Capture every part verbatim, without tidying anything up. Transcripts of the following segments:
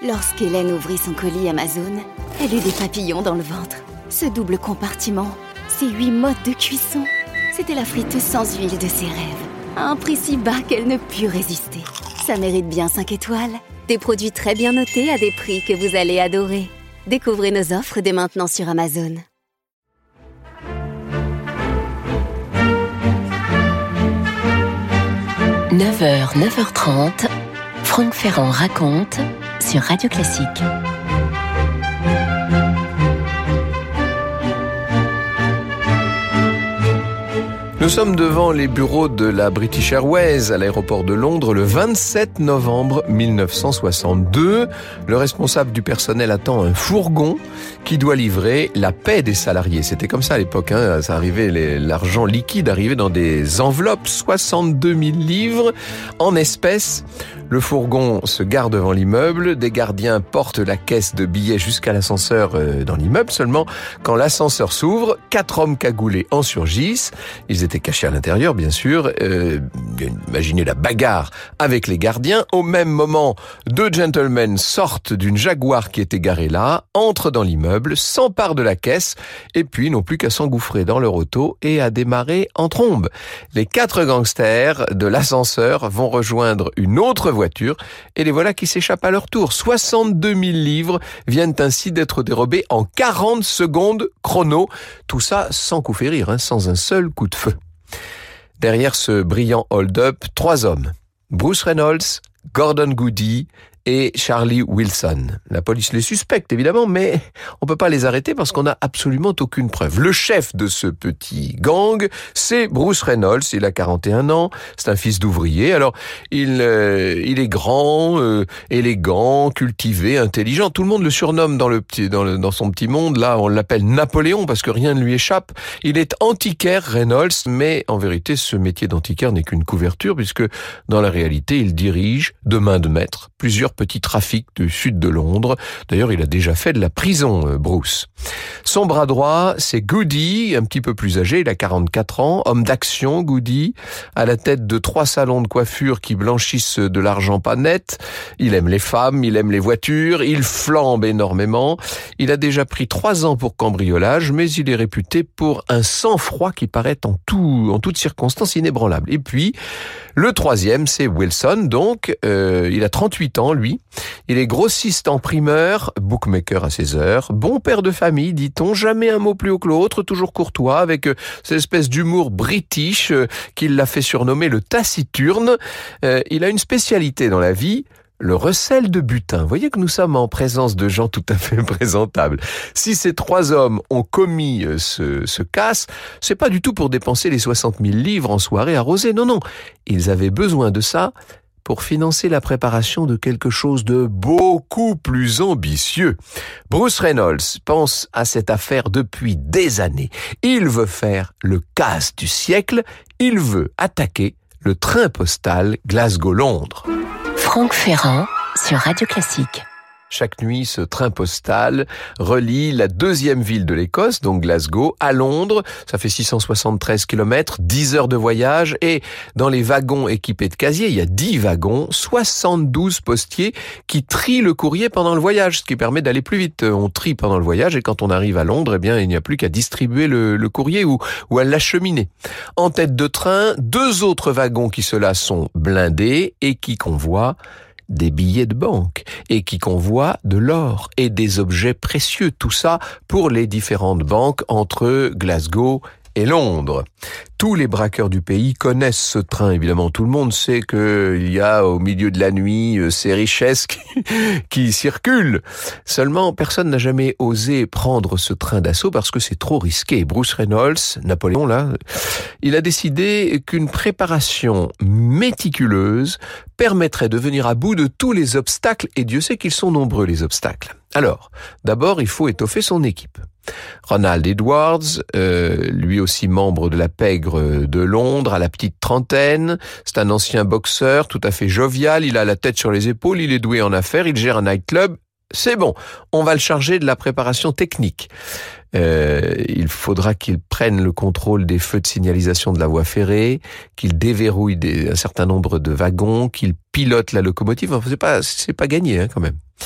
Lorsqu'Hélène ouvrit son colis Amazon, elle eut des papillons dans le ventre. Ce double compartiment, ces huit modes de cuisson, c'était la friteuse sans huile de ses rêves. À un prix si bas qu'elle ne put résister. Ça mérite bien cinq étoiles. Des produits très bien notés à des prix que vous allez adorer. Découvrez nos offres dès maintenant sur Amazon. neuf heures, neuf heures trente, Franck Ferrand raconte sur Radio Classique. Nous sommes devant les bureaux de la British Airways à l'aéroport de Londres le vingt-sept novembre mille neuf cent soixante-deux. Le responsable du personnel attend un fourgon qui doit livrer la paie des salariés. C'était comme ça à l'époque, hein. Ça arrivait, les, l'argent liquide arrivait dans des enveloppes, soixante-deux mille livres en espèces. Le fourgon se gare devant l'immeuble, des gardiens portent la caisse de billets jusqu'à l'ascenseur dans l'immeuble. Seulement, quand l'ascenseur s'ouvre, quatre hommes cagoulés en surgissent. Ils étaient cachés à l'intérieur, bien sûr. Euh, imaginez la bagarre avec les gardiens. Au même moment, deux gentlemen sortent d'une Jaguar qui était garée là, entrent dans l'immeuble, s'emparent de la caisse et puis n'ont plus qu'à s'engouffrer dans leur auto et à démarrer en trombe. Les quatre gangsters de l'ascenseur vont rejoindre une autre voiture voiture, et les voilà qui s'échappent à leur tour. soixante-deux mille livres viennent ainsi d'être dérobés en quarante secondes chrono. Tout ça sans coup férir, hein, sans un seul coup de feu. Derrière ce brillant hold-up, trois hommes. Bruce Reynolds, Gordon Goody et Charlie Wilson. La police les suspecte, évidemment, mais on peut pas les arrêter parce qu'on n'a absolument aucune preuve. Le chef de ce petit gang, c'est Bruce Reynolds. Il a quarante et un ans. C'est un fils d'ouvrier. Alors, il, euh, il est grand, euh, élégant, cultivé, intelligent. Tout le monde le surnomme dans le petit, dans, le, dans son petit monde. Là, on l'appelle Napoléon parce que rien ne lui échappe. Il est antiquaire, Reynolds, mais en vérité, ce métier d'antiquaire n'est qu'une couverture puisque dans la réalité, il dirige de main de maître plusieurs petits trafics du sud de Londres. D'ailleurs, il a déjà fait de la prison, Bruce. Son bras droit, c'est Goody, un petit peu plus âgé, il a quarante-quatre ans, homme d'action, Goody, à la tête de trois salons de coiffure qui blanchissent de l'argent pas net. Il aime les femmes, il aime les voitures, il flambe énormément. Il a déjà pris trois ans pour cambriolage, mais il est réputé pour un sang-froid qui paraît en tout, en toutes circonstances inébranlable. Et puis, le troisième, c'est Wilson, donc, euh, il a trente-huit ans, lui. Il est grossiste en primeur, bookmaker à ses heures, bon père de famille, dit-on, jamais un mot plus haut que l'autre, toujours courtois, avec euh, cette espèce d'humour british euh, qui l'a fait surnommer le taciturne. Euh, il a une spécialité dans la vie, le recel de butin. Vous voyez que nous sommes en présence de gens tout à fait présentables. Si ces trois hommes ont commis ce, ce casse, c'est pas du tout pour dépenser les soixante mille livres en soirée arrosée. Non, non. Ils avaient besoin de ça pour financer la préparation de quelque chose de beaucoup plus ambitieux. Bruce Reynolds pense à cette affaire depuis des années. Il veut faire le casse du siècle. Il veut attaquer le train postal Glasgow-Londres. Franck Ferrand sur Radio Classique. Chaque nuit, ce train postal relie la deuxième ville de l'Écosse, donc Glasgow, à Londres. Ça fait six cent soixante-treize kilomètres, dix heures de voyage. Et dans les wagons équipés de casiers, il y a dix wagons, soixante-douze postiers qui trient le courrier pendant le voyage, ce qui permet d'aller plus vite. On trie pendant le voyage et quand on arrive à Londres, eh bien, il n'y a plus qu'à distribuer le, le courrier ou, ou à l'acheminer. En tête de train, deux autres wagons qui, ceux-là, sont blindés et qui convoient des billets de banque et qui convoient de l'or et des objets précieux. Tout ça pour les différentes banques entre Glasgow et Londres. Tous les braqueurs du pays connaissent ce train, évidemment. Tout le monde sait qu'il y a au milieu de la nuit ces richesses qui, qui circulent. Seulement, personne n'a jamais osé prendre ce train d'assaut parce que c'est trop risqué. Bruce Reynolds, Napoléon, là, il a décidé qu'une préparation méticuleuse permettrait de venir à bout de tous les obstacles, et Dieu sait qu'ils sont nombreux, les obstacles. Alors, d'abord, il faut étoffer son équipe. Ronald Edwards, euh, lui aussi membre de la pègre de Londres, à la petite trentaine, c'est un ancien boxeur tout à fait jovial, il a la tête sur les épaules, il est doué en affaires, il gère un nightclub, c'est bon, on va le charger de la préparation technique. Euh, il faudra qu'il prenne le contrôle des feux de signalisation de la voie ferrée, qu'il déverrouille des, un certain nombre de wagons, qu'il pilote la locomotive. Enfin, c'est pas, c'est pas gagné, hein, quand même.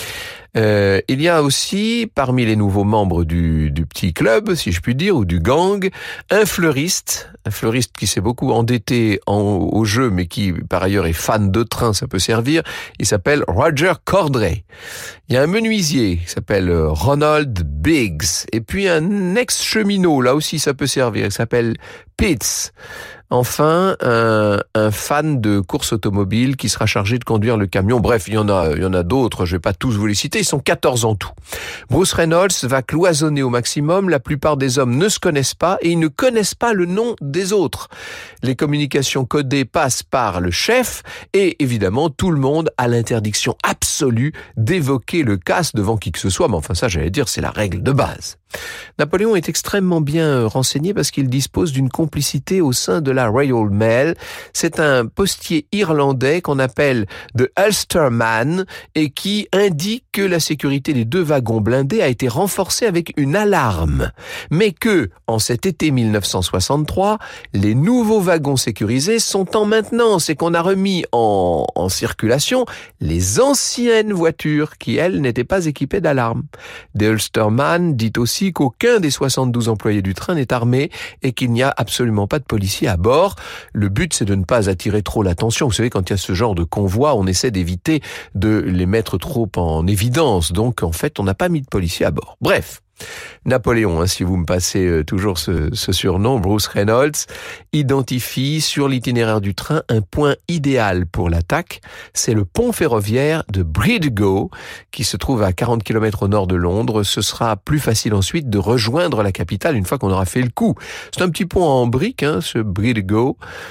Euh, il y a aussi, parmi les nouveaux membres du, du petit club, si je puis dire, ou du gang, un fleuriste, un fleuriste qui s'est beaucoup endetté en, au jeu, mais qui, par ailleurs, est fan de train, ça peut servir. Il s'appelle Roger Cordray. Il y a un menuisier qui s'appelle Ronald Biggs. Et puis un ex-cheminot, là aussi, ça peut servir. Il s'appelle Pitts. Enfin, un, un fan de course automobile qui sera chargé de conduire le camion. Bref, il y en a, il y en a d'autres, je vais pas tous vous les citer, ils sont quatorze en tout. Bruce Reynolds va cloisonner au maximum, la plupart des hommes ne se connaissent pas et ils ne connaissent pas le nom des autres. Les communications codées passent par le chef et évidemment, tout le monde a l'interdiction absolue d'évoquer le casse devant qui que ce soit, mais enfin ça, j'allais dire, c'est la règle de base. Napoléon est extrêmement bien renseigné parce qu'il dispose d'une complicité au sein de la Royal Mail. C'est un postier irlandais qu'on appelle The Ulsterman et qui indique que la sécurité des deux wagons blindés a été renforcée avec une alarme. Mais que, en cet été mille neuf cent soixante-trois, les nouveaux wagons sécurisés sont en maintenance et qu'on a remis en, en circulation les anciennes voitures qui, elles, n'étaient pas équipées d'alarme. The Ulsterman dit aussi qu'aucun des soixante-douze employés du train n'est armé et qu'il n'y a absolument pas de policiers à bord. Le but, c'est de ne pas attirer trop l'attention. Vous savez, quand il y a ce genre de convoi, on essaie d'éviter de les mettre trop en évidence. Donc, en fait, on n'a pas mis de policiers à bord. Bref. Napoléon, hein, si vous me passez euh, toujours ce, ce surnom, Bruce Reynolds, identifie sur l'itinéraire du train un point idéal pour l'attaque. C'est le pont ferroviaire de Bridgend, qui se trouve à quarante kilomètres au nord de Londres. Ce sera plus facile ensuite de rejoindre la capitale une fois qu'on aura fait le coup. C'est un petit pont en briques, hein, ce Bridgend.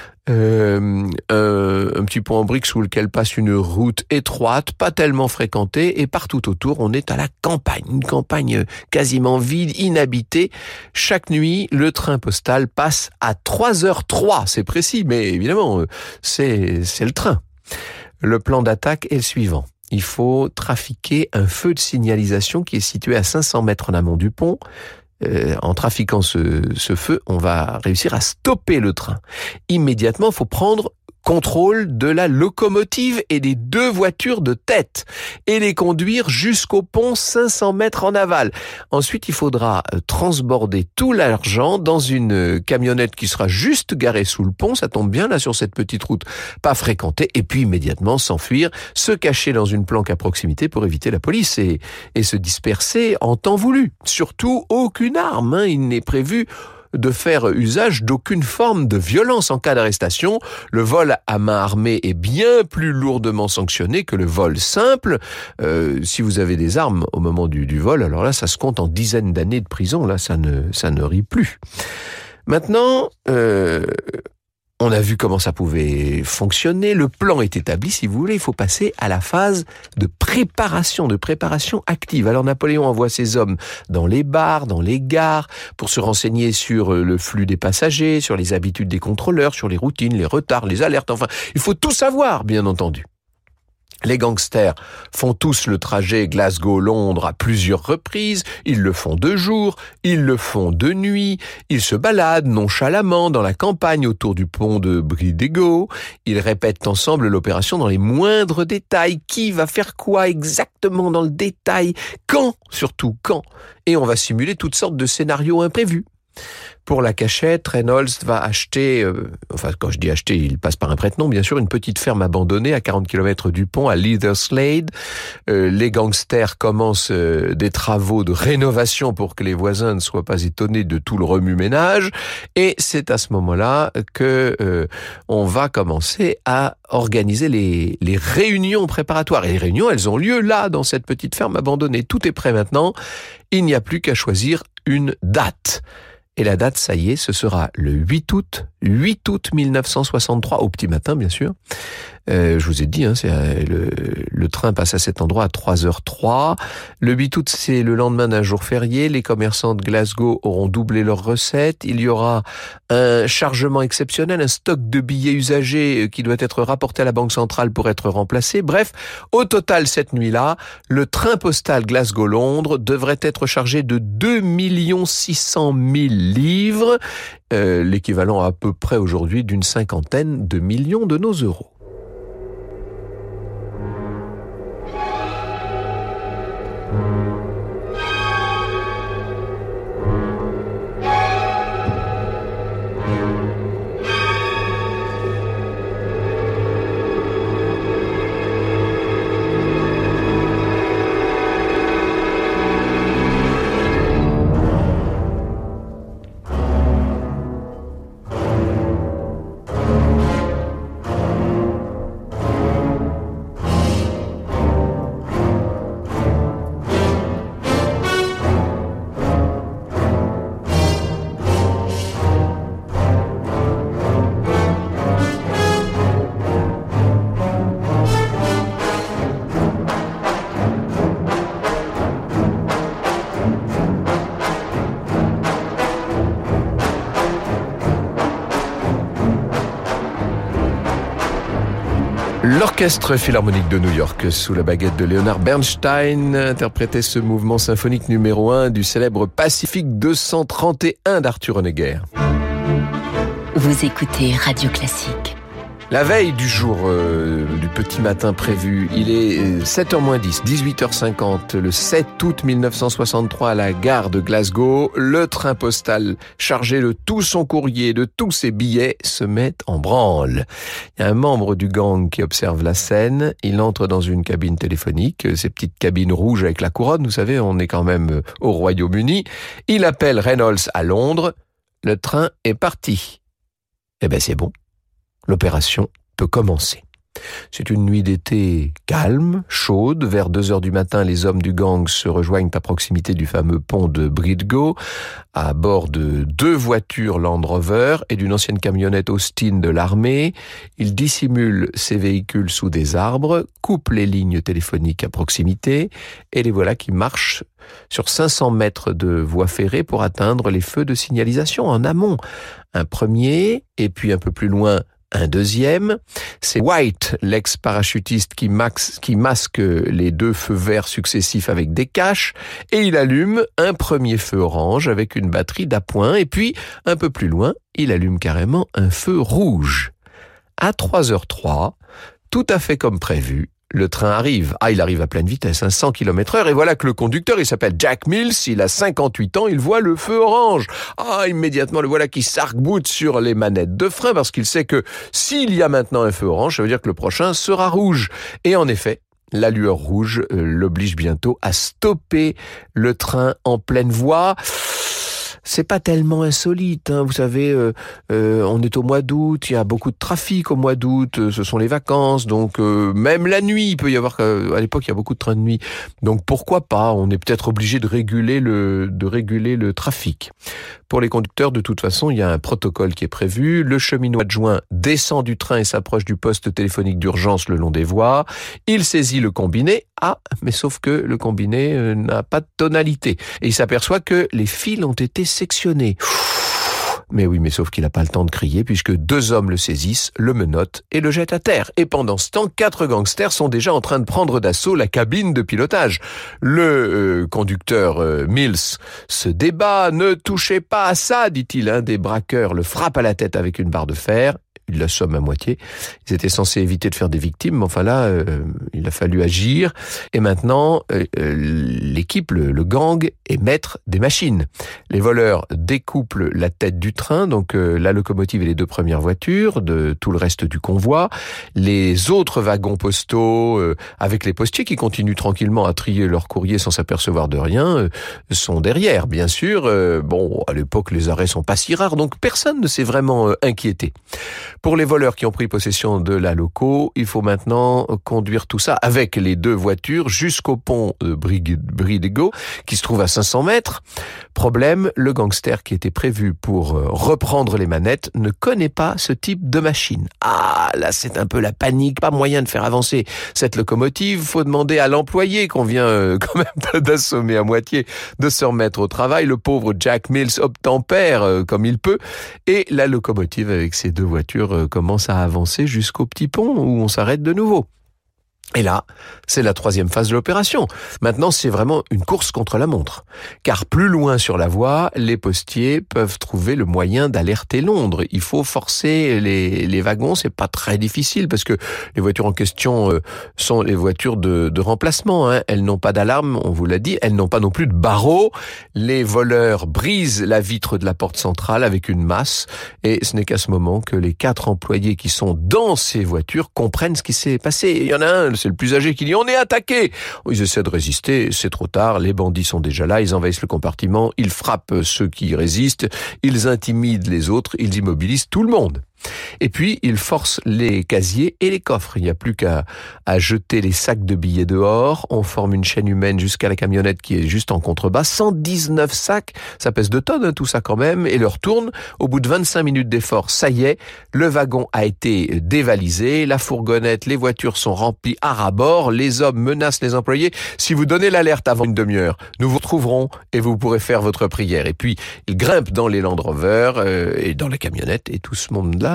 Euh, euh, un petit pont en briques sous lequel passe une route étroite, pas tellement fréquentée, et partout autour, on est à la campagne, une campagne quasiment vide, inhabitée. Chaque nuit, le train postal passe à trois heures trois, c'est précis, mais évidemment, c'est, c'est le train. Le plan d'attaque est le suivant. Il faut trafiquer un feu de signalisation qui est situé à cinq cents mètres en amont du pont. Euh, en trafiquant ce, ce feu, on va réussir à stopper le train. Immédiatement, il faut prendre contrôle de la locomotive et des deux voitures de tête et les conduire jusqu'au pont cinq cents mètres en aval. Ensuite, il faudra transborder tout l'argent dans une camionnette qui sera juste garée sous le pont, ça tombe bien là sur cette petite route pas fréquentée, et puis immédiatement s'enfuir, se cacher dans une planque à proximité pour éviter la police et, et se disperser en temps voulu. Surtout, aucune arme, hein, il n'est prévu de faire usage d'aucune forme de violence en cas d'arrestation. Le vol à main armée est bien plus lourdement sanctionné que le vol simple. Euh, si vous avez des armes au moment du, du vol, alors là, ça se compte en dizaines d'années de prison. Là, ça ne, ça ne rit plus. Maintenant, euh, on a vu comment ça pouvait fonctionner. Le plan est établi, si vous voulez. Il faut passer à la phase de préparation, de préparation active. Alors Napoléon envoie ses hommes dans les bars, dans les gares, pour se renseigner sur le flux des passagers, sur les habitudes des contrôleurs, sur les routines, les retards, les alertes. Enfin, il faut tout savoir, bien entendu. Les gangsters font tous le trajet Glasgow-Londres à plusieurs reprises, ils le font de jour, ils le font de nuit, ils se baladent nonchalamment dans la campagne autour du pont de Bridgend, ils répètent ensemble l'opération dans les moindres détails, qui va faire quoi exactement dans le détail, quand, surtout quand, et on va simuler toutes sortes de scénarios imprévus. Pour la cachette, Reynolds va acheter, euh, enfin quand je dis acheter, il passe par un prête-nom, bien sûr, une petite ferme abandonnée à quarante kilomètres du pont, à Leatherslade. Euh, les gangsters commencent euh, des travaux de rénovation pour que les voisins ne soient pas étonnés de tout le remue-ménage. Et c'est à ce moment-là que euh, on va commencer à organiser les, les réunions préparatoires. Et les réunions, elles ont lieu là, dans cette petite ferme abandonnée. Tout est prêt maintenant. Il n'y a plus qu'à choisir une date. Et la date, ça y est, ce sera le huit août, huit août mille neuf cent soixante-trois, au petit matin, bien sûr. Euh, je vous ai dit, hein, c'est, euh, le, le train passe à cet endroit à trois heures trois. Le huit août, c'est le lendemain d'un jour férié. Les commerçants de Glasgow auront doublé leurs recettes. Il y aura un chargement exceptionnel, un stock de billets usagés qui doit être rapporté à la Banque centrale pour être remplacé. Bref, au total, cette nuit-là, le train postal Glasgow-Londres devrait être chargé de deux millions six cent mille livres, euh, l'équivalent à peu près aujourd'hui d'une cinquantaine de millions de nos euros. L'Orchestre Philharmonique de New York, sous la baguette de Leonard Bernstein, interprétait ce mouvement symphonique numéro un du célèbre Pacifique deux cent trente et un d'Arthur Honegger. Vous écoutez Radio Classique. La veille du jour euh, du petit matin prévu, il est sept heures moins dix, dix-huit heures cinquante, le sept août mille neuf cent soixante-trois à la gare de Glasgow. Le train postal chargé de tout son courrier, de tous ses billets, se met en branle. Il y a un membre du gang qui observe la scène. Il entre dans une cabine téléphonique, ces petites cabines rouges avec la couronne, vous savez, on est quand même au Royaume-Uni. Il appelle Reynolds à Londres. Le train est parti. Eh ben c'est bon. L'opération peut commencer. C'est une nuit d'été calme, chaude. Vers deux heures du matin, les hommes du gang se rejoignent à proximité du fameux pont de Bridgend, à bord de deux voitures Land Rover et d'une ancienne camionnette Austin de l'armée. Ils dissimulent ces véhicules sous des arbres, coupent les lignes téléphoniques à proximité, et les voilà qui marchent sur cinq cents mètres de voie ferrée pour atteindre les feux de signalisation en amont. Un premier, et puis un peu plus loin, un deuxième. C'est White, l'ex-parachutiste, qui, max, qui masque les deux feux verts successifs avec des caches, et il allume un premier feu orange avec une batterie d'appoint, et puis, un peu plus loin, il allume carrément un feu rouge. À trois heures trois, tout à fait comme prévu, le train arrive. Ah, il arrive à pleine vitesse, hein, cent kilomètres heure, et voilà que le conducteur, il s'appelle Jack Mills, il a cinquante-huit ans, il voit le feu orange. Ah, immédiatement, le voilà qui s'arc-boute sur les manettes de frein, parce qu'il sait que s'il y a maintenant un feu orange, ça veut dire que le prochain sera rouge. Et en effet, la lueur rouge euh, l'oblige bientôt à stopper le train en pleine voie. C'est pas tellement insolite, hein. Vous savez, euh, euh, on est au mois d'août, il y a beaucoup de trafic au mois d'août, euh, ce sont les vacances, donc euh, même la nuit, il peut y avoir, euh, à l'époque, il y a beaucoup de trains de nuit. Donc pourquoi pas, on est peut-être obligé de réguler le, de réguler le trafic. Pour les conducteurs, de toute façon, il y a un protocole qui est prévu. Le cheminot adjoint descend du train et s'approche du poste téléphonique d'urgence le long des voies. Il saisit le combiné. Ah, mais sauf que le combiné euh, n'a pas de tonalité. Et il s'aperçoit que les fils ont été sectionnés. Mais oui, mais sauf qu'il n'a pas le temps de crier puisque deux hommes le saisissent, le menottent et le jettent à terre. Et pendant ce temps, quatre gangsters sont déjà en train de prendre d'assaut la cabine de pilotage. Le euh, conducteur euh, Mills se débat. « Ne touchez pas à ça », dit-il. Un des braqueurs le frappe à la tête avec une barre de fer. Il l'assomme à moitié. Ils étaient censés éviter de faire des victimes, mais enfin là, euh, il a fallu agir. Et maintenant, euh, l'équipe, le, le gang, est maître des machines. Les voleurs découplent la tête du train, donc euh, la locomotive et les deux premières voitures, de tout le reste du convoi. Les autres wagons postaux, euh, avec les postiers qui continuent tranquillement à trier leur courrier sans s'apercevoir de rien, euh, sont derrière, bien sûr. Euh, bon, à l'époque, les arrêts sont pas si rares, donc personne ne s'est vraiment euh, inquiété. Pour les voleurs qui ont pris possession de la loco, il faut maintenant conduire tout ça avec les deux voitures jusqu'au pont de Bridgend, qui se trouve à cinq cents mètres. Problème, le gangster qui était prévu pour reprendre les manettes ne connaît pas ce type de machine. Ah, là c'est un peu la panique, pas moyen de faire avancer cette locomotive. Faut demander à l'employé qu'on vient euh, quand même d'assommer à moitié de se remettre au travail. Le pauvre Jack Mills obtempère euh, comme il peut, et la locomotive avec ses deux voitures commence à avancer jusqu'au petit pont où on s'arrête de nouveau. Et là, c'est la troisième phase de l'opération. Maintenant, c'est vraiment une course contre la montre. Car plus loin sur la voie, les postiers peuvent trouver le moyen d'alerter Londres. Il faut forcer les, les wagons, c'est pas très difficile parce que les voitures en question euh, sont les voitures de, de remplacement, hein. Elles n'ont pas d'alarme, on vous l'a dit, elles n'ont pas non plus de barreaux. Les voleurs brisent la vitre de la porte centrale avec une masse, et ce n'est qu'à ce moment que les quatre employés qui sont dans ces voitures comprennent ce qui s'est passé. Il y en a un, c'est le plus âgé qui dit « On est attaqué !» Ils essaient de résister, c'est trop tard, les bandits sont déjà là, ils envahissent le compartiment, ils frappent ceux qui résistent, ils intimident les autres, ils immobilisent tout le monde. Et puis, ils forcent les casiers et les coffres. Il n'y a plus qu'à à jeter les sacs de billets dehors. On forme une chaîne humaine jusqu'à la camionnette qui est juste en contrebas. cent dix-neuf sacs, ça pèse deux tonnes, hein, tout ça quand même, et leur tourne. Au bout de vingt-cinq minutes d'effort, ça y est, le wagon a été dévalisé, la fourgonnette, les voitures sont remplies à ras-bord, les hommes menacent les employés. Si vous donnez l'alerte avant une demi-heure, nous vous retrouverons et vous pourrez faire votre prière. Et puis, ils grimpent dans les Land Rover euh, et dans les camionnettes, et tout ce monde-là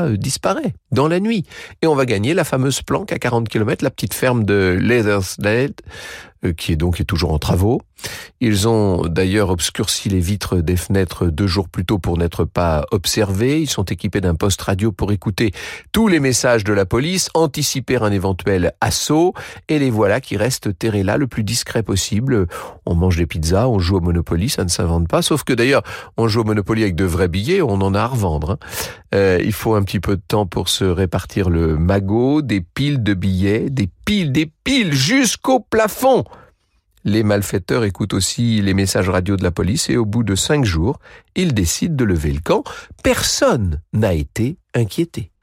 là euh, disparaît dans la nuit. Et on va gagner la fameuse planque à quarante kilomètres, la petite ferme de Leatherslade, euh, qui est donc est toujours en travaux. Ils ont d'ailleurs obscurci les vitres des fenêtres deux jours plus tôt pour n'être pas observés. Ils sont équipés d'un poste radio pour écouter tous les messages de la police, anticiper un éventuel assaut, et les voilà qui restent terrés là le plus discret possible. On mange des pizzas, on joue au Monopoly, ça ne s'invente pas, sauf que d'ailleurs, on joue au Monopoly avec de vrais billets, on en a à revendre. Hein. Euh, il faut un petit peu de temps pour se répartir le magot, des piles de billets, des piles, des piles jusqu'au plafond. Les malfaiteurs écoutent aussi les messages radio de la police et au bout de cinq jours, ils décident de lever le camp. Personne n'a été inquiété.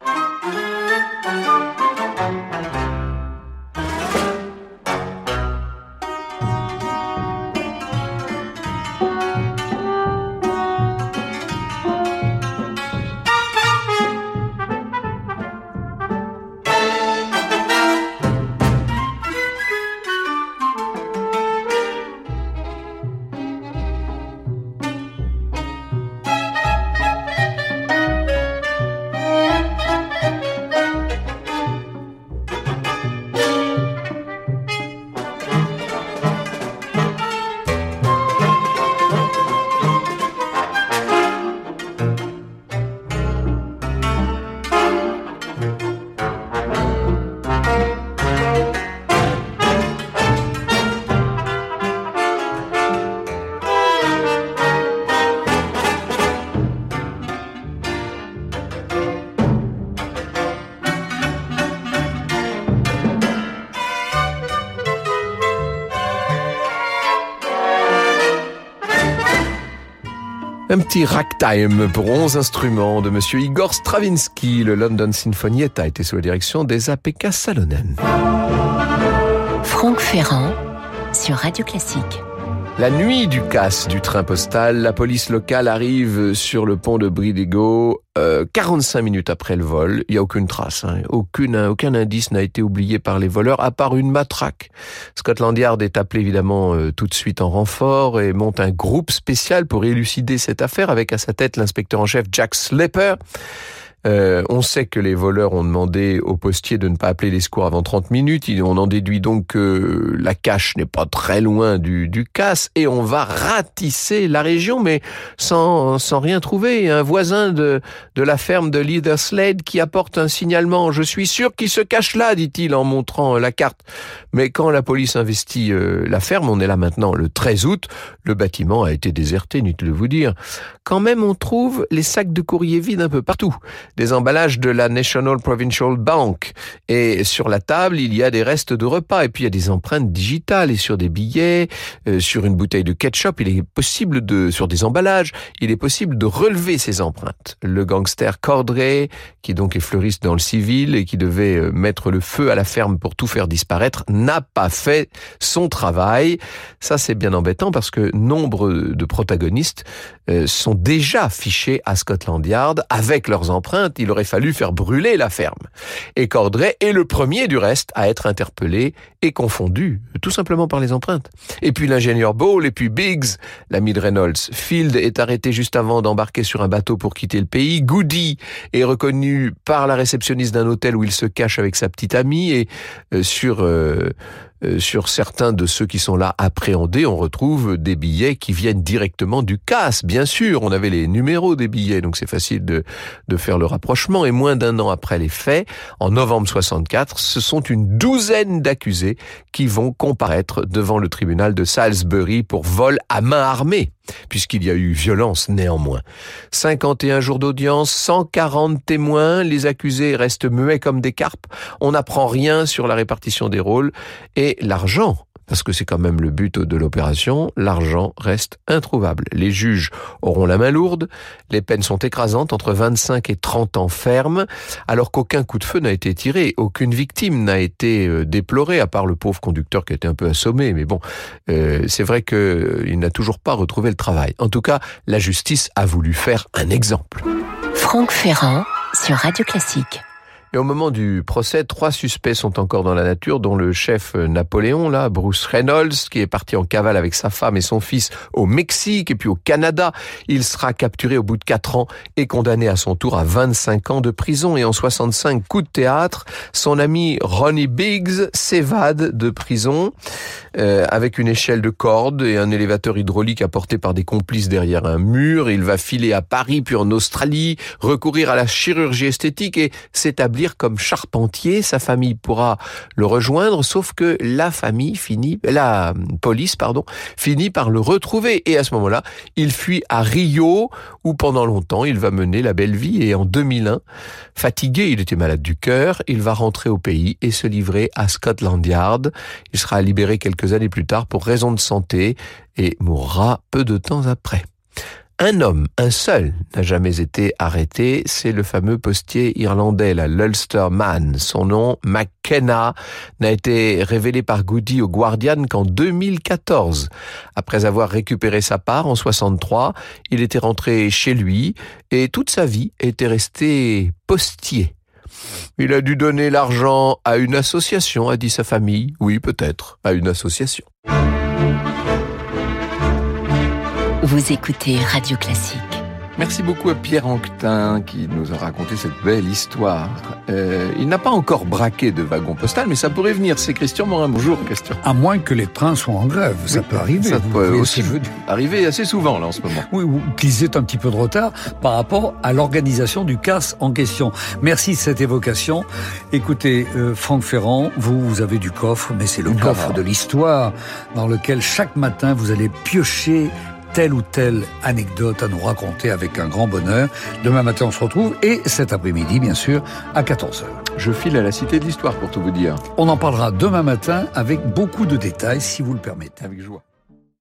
Un petit ragtime pour onze instruments de Monsieur Igor Stravinsky. Le London Sinfonietta a été sous la direction d'Esa-Pekka Salonen. Franck Ferrand sur Radio Classique. La nuit du casse du train postal, la police locale arrive sur le pont de Brigdigo euh, quarante-cinq minutes après le vol. Il n'y a aucune trace, hein. aucune, aucun indice n'a été oublié par les voleurs, à part une matraque. Scotland Yard est appelé évidemment euh, tout de suite en renfort et monte un groupe spécial pour élucider cette affaire avec à sa tête l'inspecteur en chef Jack Slipper. Euh, on sait que les voleurs ont demandé au postier de ne pas appeler les secours avant trente minutes. On en déduit donc que la cache n'est pas très loin du, du casse et on va ratisser la région, mais sans, sans rien trouver. Un voisin de, de la ferme de Leatherslade qui apporte un signalement. « Je suis sûr qu'il se cache là », dit-il en montrant la carte. Mais quand la police investit euh, la ferme, on est là maintenant le treize août, le bâtiment a été déserté, inutile de vous dire. Quand même, on trouve les sacs de courrier vides un peu partout. Des emballages de la National Provincial Bank. Et sur la table, il y a des restes de repas. Et puis, il y a des empreintes digitales. Et sur des billets, euh, sur une bouteille de ketchup, il est possible de, sur des emballages, il est possible de relever ces empreintes. Le gangster Cordray, qui donc est fleuriste dans le civil et qui devait euh, mettre le feu à la ferme pour tout faire disparaître, n'a pas fait son travail. Ça, c'est bien embêtant parce que nombre de protagonistes euh, sont déjà fichés à Scotland Yard avec leurs empreintes. Il aurait fallu faire brûler la ferme. Et Cordray est le premier du reste à être interpellé et confondu, tout simplement par les empreintes. Et puis l'ingénieur Ball, et puis Biggs, l'ami de Reynolds. Field est arrêté juste avant d'embarquer sur un bateau pour quitter le pays. Goody est reconnu par la réceptionniste d'un hôtel où il se cache avec sa petite amie. Et euh, sur... Euh, Euh, sur certains de ceux qui sont là appréhendés, on retrouve des billets qui viennent directement du casse. Bien sûr, on avait les numéros des billets, donc c'est facile de, de faire le rapprochement. Et moins d'un an après les faits, en novembre soixante-quatre, ce sont une douzaine d'accusés qui vont comparaître devant le tribunal de Salisbury pour vol à main armée, puisqu'il y a eu violence néanmoins. cinquante et un jours d'audience, cent quarante témoins, les accusés restent muets comme des carpes, on n'apprend rien sur la répartition des rôles, et l'argent, parce que c'est quand même le but de l'opération, l'argent reste introuvable. Les juges auront la main lourde, les peines sont écrasantes, entre vingt-cinq et trente ans ferme, alors qu'aucun coup de feu n'a été tiré, aucune victime n'a été déplorée, à part le pauvre conducteur qui était un peu assommé, mais bon, euh, c'est vrai qu'il n'a toujours pas retrouvé le travail. En tout cas, la justice a voulu faire un exemple. Franck Ferrand sur Radio Classique. Et au moment du procès, trois suspects sont encore dans la nature, dont le chef Napoléon, là, Bruce Reynolds, qui est parti en cavale avec sa femme et son fils au Mexique et puis au Canada. Il sera capturé au bout de quatre ans et condamné à son tour à vingt-cinq ans de prison. Et en soixante-cinq, coup de théâtre, son ami Ronnie Biggs s'évade de prison euh, avec une échelle de corde et un élévateur hydraulique apporté par des complices derrière un mur. Il va filer à Paris puis en Australie, recourir à la chirurgie esthétique et s'établir comme charpentier. Sa famille pourra le rejoindre, sauf que la famille finit, la police, pardon, finit par le retrouver. Et à ce moment-là, il fuit à Rio, où pendant longtemps, il va mener la belle vie. Et en deux mille un, fatigué, il était malade du cœur, il va rentrer au pays et se livrer à Scotland Yard. Il sera libéré quelques années plus tard pour raison de santé et mourra peu de temps après. Un homme, un seul, n'a jamais été arrêté, c'est le fameux postier irlandais, la l'Ulster Man. Son nom, McKenna, n'a été révélé par Goody au Guardian qu'en deux mille quatorze. Après avoir récupéré sa part en soixante-trois, il était rentré chez lui et toute sa vie était resté postier. Il a dû donner l'argent à une association, a dit sa famille. Oui, peut-être, à une association. Vous écoutez Radio Classique. Merci beaucoup à Pierre Anquetin qui nous a raconté cette belle histoire. Euh, il n'a pas encore braqué de wagon postal, mais ça pourrait venir. C'est Christian Morin. Bonjour Christian. À moins que les trains soient en grève, ça oui, peut arriver. Ça peut aussi arriver assez souvent là en ce moment. Oui, ou qu'ils aient un petit peu de retard par rapport à l'organisation du casse en question. Merci de cette évocation. Écoutez, euh, Franck Ferrand, vous, vous avez du coffre, mais c'est le ah. coffre de l'histoire dans lequel chaque matin vous allez piocher telle ou telle anecdote à nous raconter avec un grand bonheur. Demain matin, on se retrouve et cet après-midi, bien sûr, à quatorze heures. Je file à la Cité de l'Histoire pour tout vous dire. On en parlera demain matin avec beaucoup de détails, si vous le permettez. Avec joie.